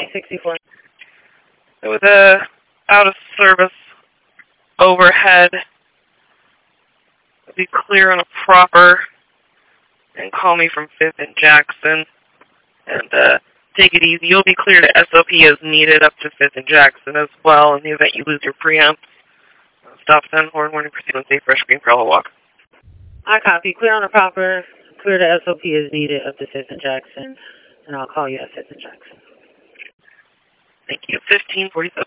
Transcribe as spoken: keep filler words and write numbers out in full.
eight sixty-four. It was a out of service overhead. Be clear on a proper and call me from fifth and Jackson. And uh, take it easy. You'll be cleared to S O P as needed up to fifth and Jackson as well in the event you lose your preamp. Stop sign, horn, warning, proceed on safe, fresh, green, parallel walk. I copy. Clear on a proper. Clear to S O P as needed up to fifth and Jackson. And I'll call you at fifth and Jackson. Thank you. fifteen forty-seven.